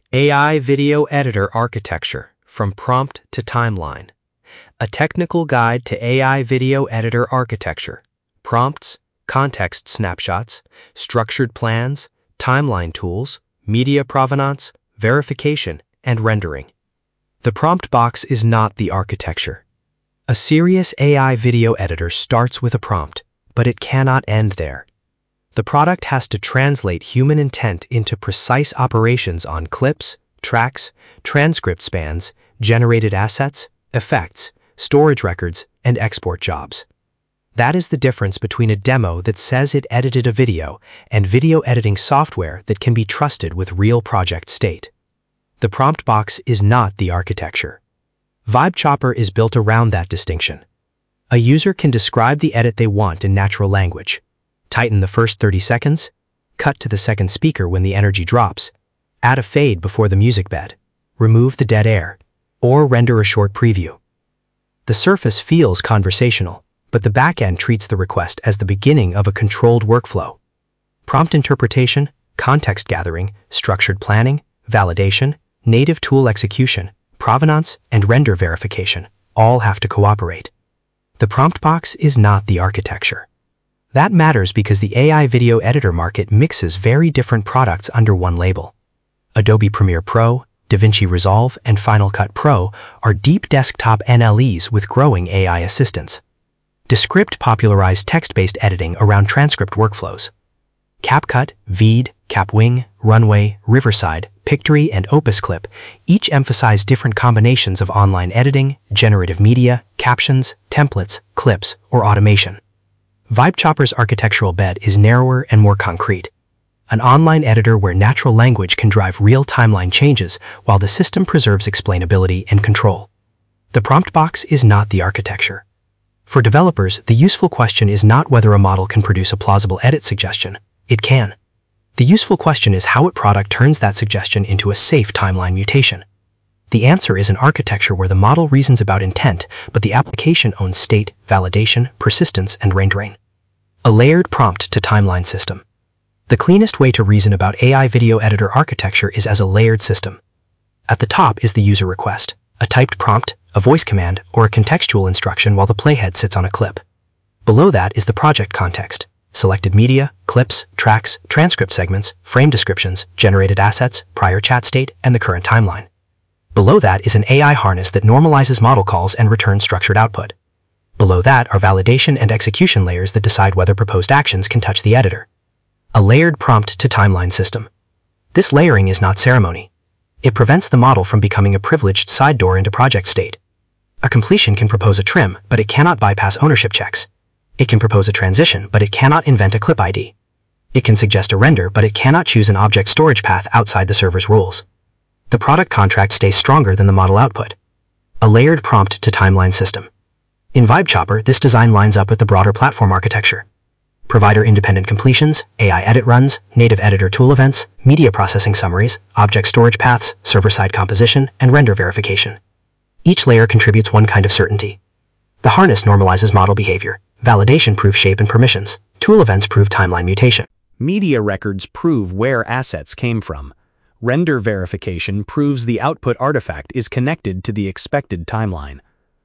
AI Video Editor Architecture, From Prompt to Timeline. A technical guide to AI video editor architecture, prompts, context snapshots, structured plans, timeline tools, media provenance, verification, and rendering. The prompt box is not the architecture. A serious AI video editor starts with a prompt, but it cannot end there. The product has to translate human intent into precise operations on clips, tracks, transcript spans, generated assets, effects, storage records, and export jobs. That is the difference between a demo that says it edited a video and video editing software that can be trusted with real project state. The prompt box is not the architecture. VibeChopper is built around that distinction. A user can describe the edit they want in natural language. Tighten the first 30 seconds, cut to the second speaker when the energy drops, add a fade before the music bed, remove the dead air, or render a short preview. The surface feels conversational, but the backend treats the request as the beginning of a controlled workflow. Prompt interpretation, context gathering, structured planning, validation, native tool execution, provenance, and render verification all have to cooperate. The prompt box is not the architecture. That matters because the AI video editor market mixes very different products under one label. Adobe Premiere Pro, DaVinci Resolve, and Final Cut Pro are deep desktop NLEs with growing AI assistance. Descript popularized text-based editing around transcript workflows. CapCut, Veed, Capwing, Runway, Riverside, Pictory, and OpusClip each emphasize different combinations of online editing, generative media, captions, templates, clips, or automation. VibeChopper's architectural bed is narrower and more concrete. An online editor where natural language can drive real timeline changes while the system preserves explainability and control. The prompt box is not the architecture. For developers, the useful question is not whether a model can produce a plausible edit suggestion. It can. The useful question is how a product turns that suggestion into a safe timeline mutation. The answer is an architecture where the model reasons about intent, but the application owns state, validation, persistence, and rendering. A layered prompt to timeline system. The cleanest way to reason about AI video editor architecture is as a layered system. At the top is the user request, a typed prompt, a voice command, or a contextual instruction while the playhead sits on a clip. Below that is the project context, selected media, clips, tracks, transcript segments, frame descriptions, generated assets, prior chat state, and the current timeline. Below that is an AI harness that normalizes model calls and returns structured output. Below that are validation and execution layers that decide whether proposed actions can touch the editor. A layered prompt to timeline system. This layering is not ceremony. It prevents the model from becoming a privileged side door into project state. A completion can propose a trim, but it cannot bypass ownership checks. It can propose a transition, but it cannot invent a clip ID. It can suggest a render, but it cannot choose an object storage path outside the server's rules. The product contract stays stronger than the model output. A layered prompt to timeline system. In VibeChopper, this design lines up with the broader platform architecture. Provider-independent completions, AI edit runs, native editor tool events, media processing summaries, object storage paths, server-side composition, and render verification. Each layer contributes one kind of certainty. The harness normalizes model behavior. Validation proves shape and permissions. Tool events prove timeline mutation. Media records prove where assets came from. Render verification proves the output artifact is connected to the expected timeline.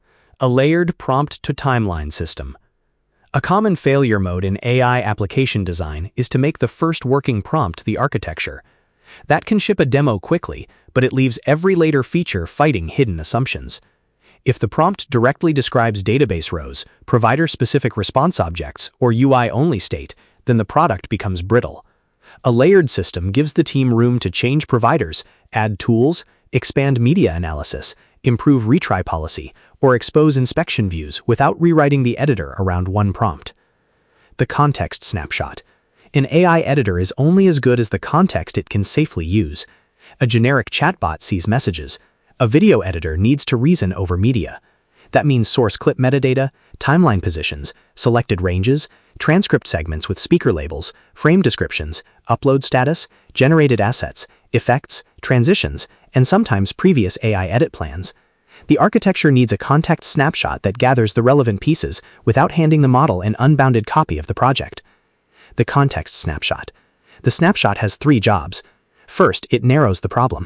A layered prompt-to-timeline system. A common failure mode in AI application design is to make the first working prompt the architecture. That can ship a demo quickly, but it leaves every later feature fighting hidden assumptions. If the prompt directly describes database rows, provider-specific response objects, or UI-only state, then the product becomes brittle. A layered system gives the team room to change providers, add tools, expand media analysis, improve retry policy, or expose inspection views without rewriting the editor around one prompt. The context snapshot. An AI editor is only as good as the context it can safely use. A generic chatbot sees messages. A video editor needs to reason over media. That means source clip metadata, timeline positions, selected ranges, transcript segments with speaker labels, frame descriptions, upload status, generated assets, effects, transitions, and sometimes previous AI edit plans. The architecture needs a context snapshot that gathers the relevant pieces without handing the model an unbounded copy of the project. The context snapshot. The snapshot has three jobs. First, it narrows the problem.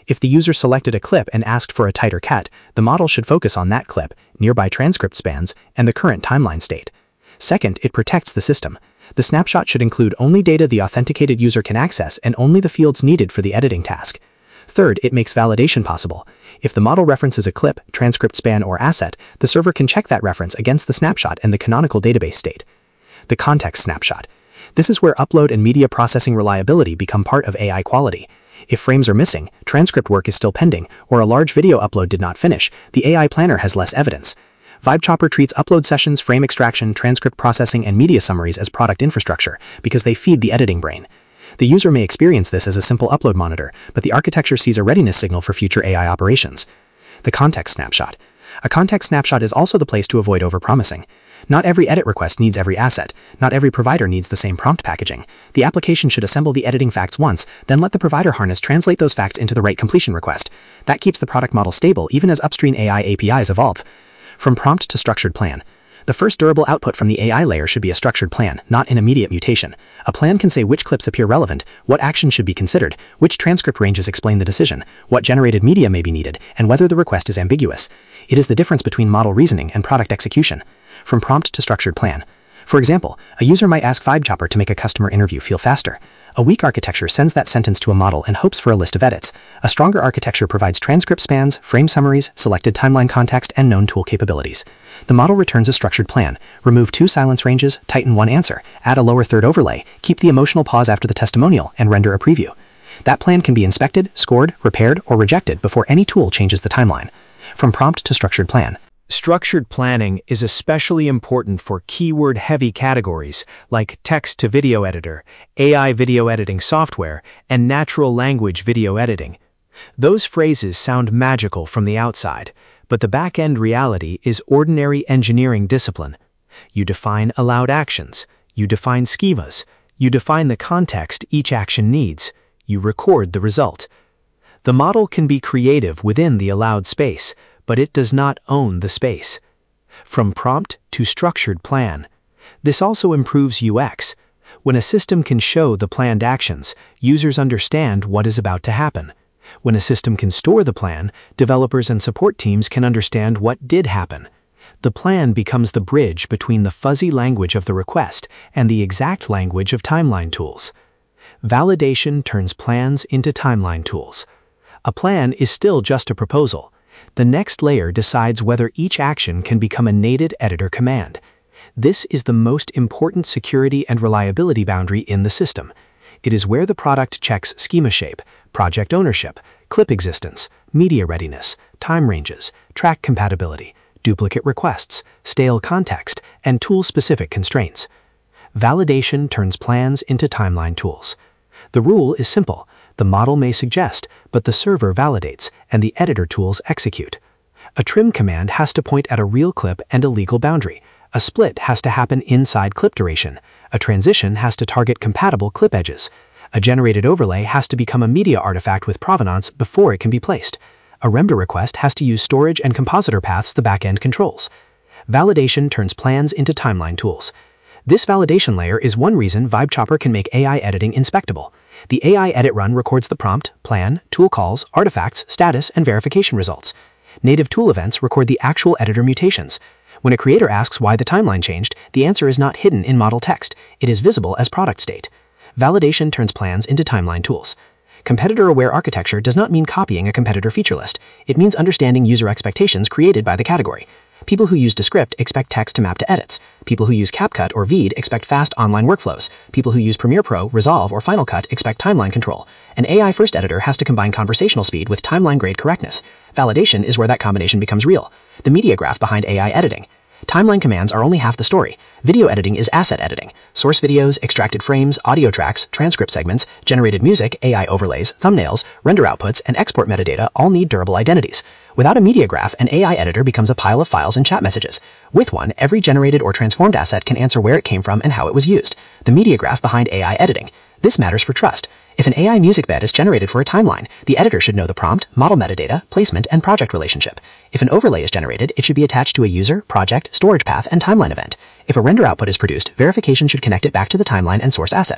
If the user selected a clip and asked for a tighter cut, the model should focus on that clip, nearby transcript spans, and the current timeline state. Second, it protects the system. The snapshot should include only data the authenticated user can access and only the fields needed for the editing task. Third, it makes validation possible. If the model references a clip, transcript span, or asset, the server can check that reference against the snapshot and the canonical database state. The context snapshot. This is where upload and media processing reliability become part of AI quality. If frames are missing, transcript work is still pending, or a large video upload did not finish, the AI planner has less evidence. VibeChopper treats upload sessions, frame extraction, transcript processing, and media summaries as product infrastructure because they feed the editing brain. The user may experience this as a simple upload monitor, but the architecture sees a readiness signal for future AI operations. The context snapshot. A context snapshot is also the place to avoid overpromising. Not every edit request needs every asset. Not every provider needs the same prompt packaging. The application should assemble the editing facts once, then let the provider harness translate those facts into the right completion request. That keeps the product model stable even as upstream AI APIs evolve. From prompt to structured plan. The first durable output from the AI layer should be a structured plan, not an immediate mutation. A plan can say which clips appear relevant, what action should be considered, which transcript ranges explain the decision, what generated media may be needed, and whether the request is ambiguous. It is the difference between model reasoning and product execution. From prompt to structured plan. For example, a user might ask VibeChopper to make a customer interview feel faster. A weak architecture sends that sentence to a model and hopes for a list of edits. A stronger architecture provides transcript spans, frame summaries, selected timeline context, and known tool capabilities. The model returns a structured plan. Remove 2 silence ranges, tighten 1 answer, add a lower third overlay, keep the emotional pause after the testimonial, and render a preview. That plan can be inspected, scored, repaired, or rejected before any tool changes the timeline. From prompt to structured plan. Structured planning is especially important for keyword-heavy categories like text-to-video editor, AI video editing software, and natural language video editing. Those phrases sound magical from the outside, but the back-end reality is ordinary engineering discipline. You define allowed actions, you define schemas, you define the context each action needs, you record the result. The model can be creative within the allowed space, but it does not own the space. From prompt to structured plan. This also improves UX. When a system can show the planned actions, users understand what is about to happen. When a system can store the plan, developers and support teams can understand what did happen. The plan becomes the bridge between the fuzzy language of the request and the exact language of timeline tools. Validation turns plans into timeline tools. A plan is still just a proposal. The next layer decides whether each action can become a native editor command. This is the most important security and reliability boundary in the system. It is where the product checks schema shape, project ownership, clip existence, media readiness, time ranges, track compatibility, duplicate requests, stale context, and tool-specific constraints. Validation turns plans into timeline tools. The rule is simple. The model may suggest, but the server validates, and the editor tools execute. A trim command has to point at a real clip and a legal boundary. A split has to happen inside clip duration. A transition has to target compatible clip edges. A generated overlay has to become a media artifact with provenance before it can be placed. A render request has to use storage and compositor paths the backend controls. Validation turns plans into timeline tools. This validation layer is one reason VibeChopper can make AI editing inspectable. The AI edit run records the prompt, plan, tool calls, artifacts, status, and verification results. Native tool events record the actual editor mutations. When a creator asks why the timeline changed, the answer is not hidden in model text. It is visible as product state. Validation turns plans into timeline tools. Competitor-aware architecture does not mean copying a competitor feature list. It means understanding user expectations created by the category. People who use Descript expect text to map to edits. People who use CapCut or Veed expect fast online workflows. People who use Premiere Pro, Resolve, or Final Cut expect timeline control. An AI-first editor has to combine conversational speed with timeline-grade correctness. Validation is where that combination becomes real. The media graph behind AI editing. Timeline commands are only half the story. Video editing is asset editing. Source videos, extracted frames, audio tracks, transcript segments, generated music, AI overlays, thumbnails, render outputs, and export metadata all need durable identities. Without a media graph, an AI editor becomes a pile of files and chat messages. With one, every generated or transformed asset can answer where it came from and how it was used. The media graph behind AI editing. This matters for trust. If an AI music bed is generated for a timeline, the editor should know the prompt, model metadata, placement, and project relationship. If an overlay is generated, it should be attached to a user, project, storage path, and timeline event. If a render output is produced, verification should connect it back to the timeline and source assets.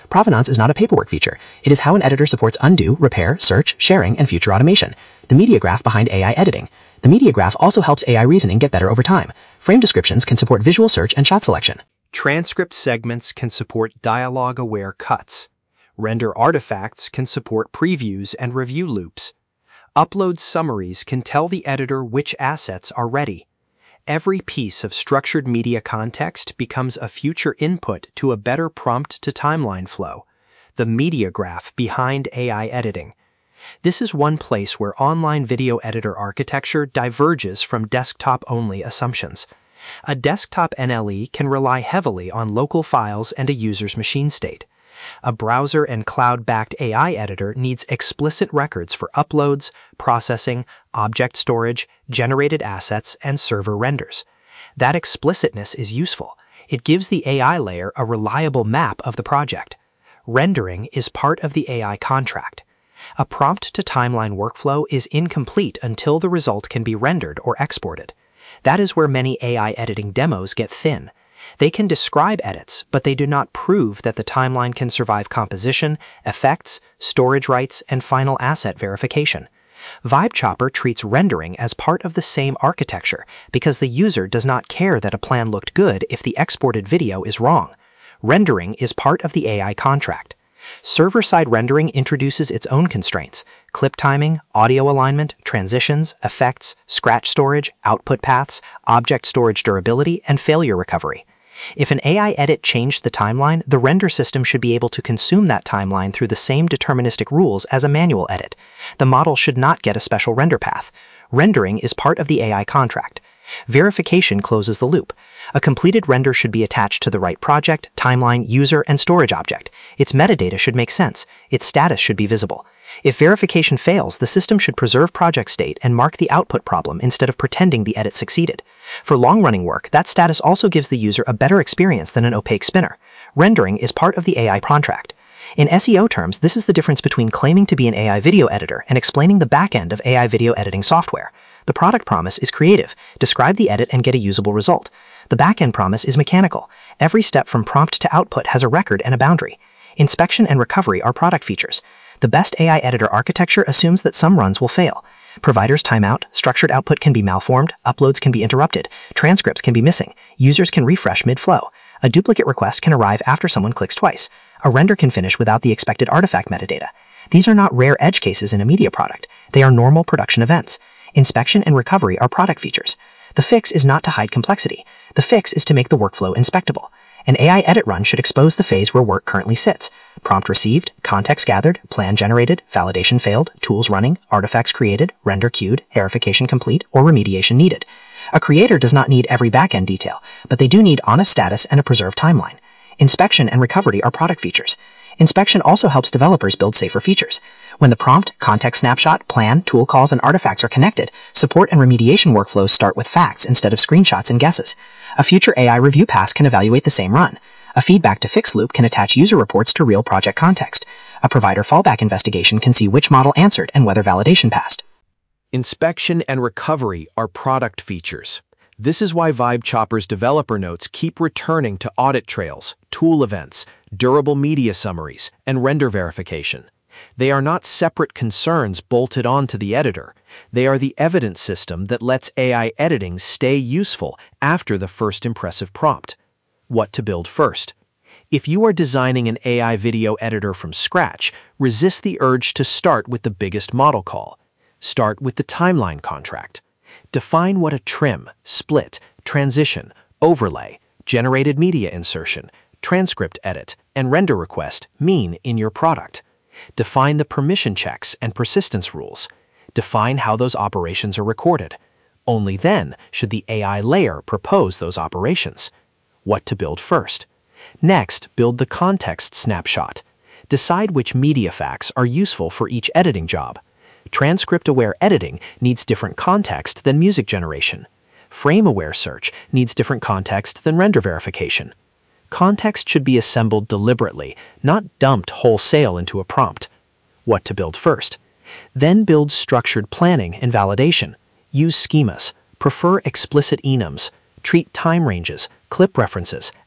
Provenance is not a paperwork feature. It is how an editor supports undo, repair, search, sharing, and future automation. The media graph behind AI editing. The media graph also helps AI reasoning get better over time. Frame descriptions can support visual search and shot selection. Transcript segments can support dialogue-aware cuts. Render artifacts can support previews and review loops. Upload summaries can tell the editor which assets are ready. Every piece of structured media context becomes a future input to a better prompt-to-timeline flow, the media graph behind AI editing. This is one place where online video editor architecture diverges from desktop-only assumptions. A desktop NLE can rely heavily on local files and a user's machine state. A browser and cloud-backed AI editor needs explicit records for uploads, processing, object storage, generated assets, and server renders. That explicitness is useful. It gives the AI layer a reliable map of the project. Rendering is part of the AI contract. A prompt-to-timeline workflow is incomplete until the result can be rendered or exported. That is where many AI editing demos get thin. They can describe edits, but they do not prove that the timeline can survive composition, effects, storage rights, and final asset verification. VibeChopper treats rendering as part of the same architecture because the user does not care that a plan looked good if the exported video is wrong. Rendering is part of the AI contract. Server-side rendering introduces its own constraints: clip timing, audio alignment, transitions, effects, scratch storage, output paths, object storage durability, and failure recovery. If an AI edit changed the timeline, the render system should be able to consume that timeline through the same deterministic rules as a manual edit. The model should not get a special render path. Rendering is part of the AI contract. Verification closes the loop. A completed render should be attached to the right project, timeline, user, and storage object. Its metadata should make sense. Its status should be visible. If verification fails, the system should preserve project state and mark the output problem instead of pretending the edit succeeded. For long-running work, that status also gives the user a better experience than an opaque spinner. Rendering is part of the AI contract. In SEO terms, this is the difference between claiming to be an AI video editor and explaining the back-end of AI video editing software. The product promise is creative. Describe the edit and get a usable result. The back-end promise is mechanical. Every step from prompt to output has a record and a boundary. Inspection and recovery are product features. The best AI editor architecture assumes that some runs will fail. Providers time out, structured output can be malformed, uploads can be interrupted, transcripts can be missing, users can refresh mid-flow. A duplicate request can arrive after someone clicks twice. A render can finish without the expected artifact metadata. These are not rare edge cases in a media product. They are normal production events. Inspection and recovery are product features. The fix is not to hide complexity. The fix is to make the workflow inspectable. An AI edit run should expose the phase where work currently sits: prompt received, context gathered, plan generated, validation failed, tools running, artifacts created, render queued, verification complete, or remediation needed. A creator does not need every backend detail, but they do need honest status and a preserved timeline. Inspection and recovery are product features. Inspection also helps developers build safer features. When the prompt, context snapshot, plan, tool calls, and artifacts are connected, support and remediation workflows start with facts instead of screenshots and guesses. A future AI review pass can evaluate the same run. A feedback to fix loop can attach user reports to real project context. A provider fallback investigation can see which model answered and whether validation passed. Inspection and recovery are product features. This is why VibeChopper's developer notes keep returning to audit trails, tool events, durable media summaries, and render verification. They are not separate concerns bolted onto the editor. They are the evidence system that lets AI editing stay useful after the first impressive prompt. What to build first? If you are designing an AI video editor from scratch, resist the urge to start with the biggest model call. Start with the timeline contract. Define what a trim, split, transition, overlay, generated media insertion, transcript edit, and render request mean in your product. Define the permission checks and persistence rules. Define how those operations are recorded. Only then should the AI layer propose those operations. What to build first? Next, build the context snapshot. Decide which media facts are useful for each editing job. Transcript-aware editing needs different context than music generation. Frame-aware search needs different context than render verification. Context should be assembled deliberately, not dumped wholesale into a prompt. What to build first? Then build structured planning and validation. Use schemas. Prefer explicit enums. Treat time ranges, clip references,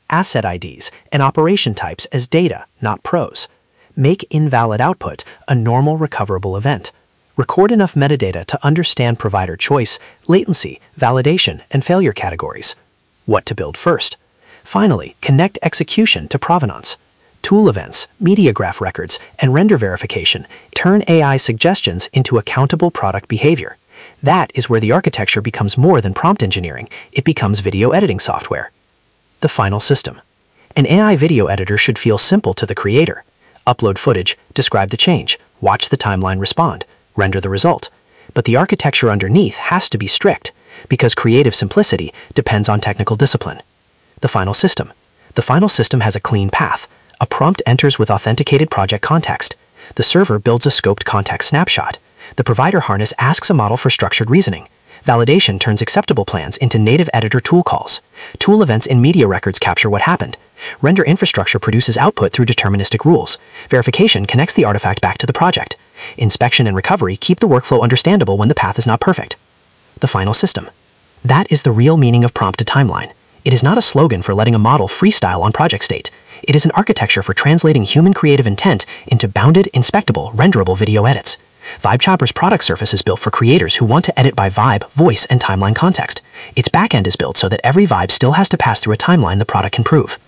asset IDs, and operation types as data, not prose. Make invalid output a normal recoverable event. Record enough metadata to understand provider choice, latency, validation, and failure categories. What to build first. Finally, connect execution to provenance. Tool events, media graph records, and render verification turn AI suggestions into accountable product behavior. That is where the architecture becomes more than prompt engineering, it becomes video editing software. The final system. An AI video editor should feel simple to the creator. Upload footage, describe the change, watch the timeline respond, render the result. But the architecture underneath has to be strict, because creative simplicity depends on technical discipline. The final system. The final system has a clean path. A prompt enters with authenticated project context. The server builds a scoped context snapshot. The provider harness asks a model for structured reasoning. Validation turns acceptable plans into native editor tool calls. Tool events in media records capture what happened. Render infrastructure produces output through deterministic rules. Verification connects the artifact back to the project. Inspection and recovery keep the workflow understandable when the path is not perfect. The final system. That is the real meaning of prompt to timeline. It is not a slogan for letting a model freestyle on project state. It is an architecture for translating human creative intent into bounded, inspectable, renderable video edits. VibeChopper's product surface is built for creators who want to edit by vibe, voice, and timeline context. Its backend is built so that every vibe still has to pass through a timeline the product can prove.